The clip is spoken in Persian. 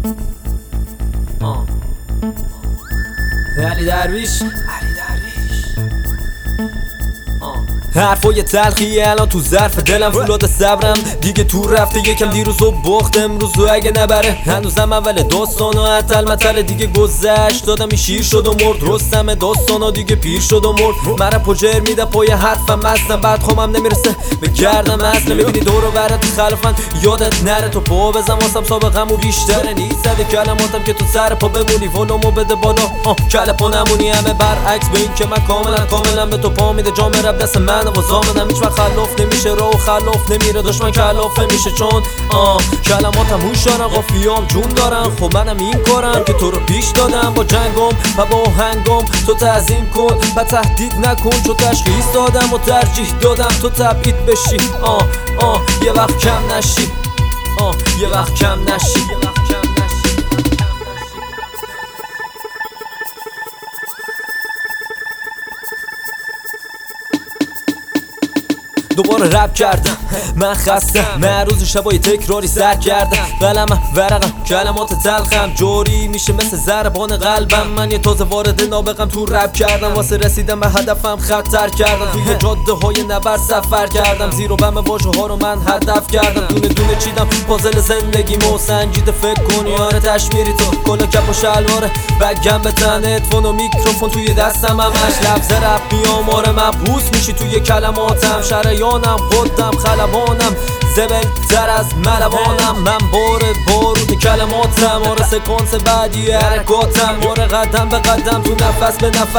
علی درویش حرفای تلخی الان تو ظرف دلم فولاد صبرم دیگه تو رفته یکم دیروز و بخت امروز و اگه نبره هنوزم اول داستان و عطل مطل دیگه گذشت دادم این شیر شد و مرد رستم داستان و دیگه پیر شد و مرد مرا پجر میده پای حرفم اصلا بعد خوامم نمیرسه به گردم اصلا میبینی دورو برات خلفن یادت نره تو پا بزن واسم سابقمو بیشتره نیست زده کلماتم که تو سر پا بمونی ولومو بده بالا کله پا نمونی همه برعکس به این که من کاملا به تو پا میده جام رب دست من و زامنم هیچ وقت خلاف نمیشه رو خلاف نمیره دشمن کلافه میشه چون کلماتم هوش دارن قافیام جون دارن خب منم این کارم که تو رو پیش دادم با جنگم و با هنگم تو تعظیم کن و تهدید نکن چون تشخیص دادم و ترجیح دادم تو تبعید بشی یه وقت کم نشی یه وقت کم نشی دوباره رپ کردم من خستم من روز شبای تکراری سر کردم قلمم ورقم کلمات تلخم جوری میشه مثل ضربان قلبم من یه تازه وارد نابغم تو رپ کردم واسه رسیدم به هدفم خطر کردم توی جاده های نبرد سفر کردم زیر و بم واژه ها رو من هدف کردم دونه دونه چیدم پازل زندگیمو سنجیده فکر کنی آره تشمیری تو کلا کپ و شلواره بگم به تن هدفون و میکروفون توی دستم همش لفظ رپ میام آره مبهوس میشی توی کلماتم شریانم خودم خلبانم زبل تر از ملوانم من بارود کلماتم آره سکانس بعدی حرکاتم آره قدم به قدم تو نفس به نفس